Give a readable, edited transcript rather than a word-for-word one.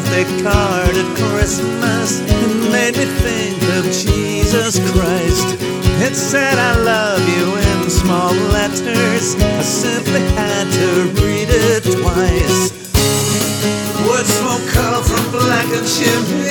birthday card at Christmas. It made me think of Jesus Christ. It said I love you in small letters. I simply had to read it twice. Wood smoke curled from blackened chimneys.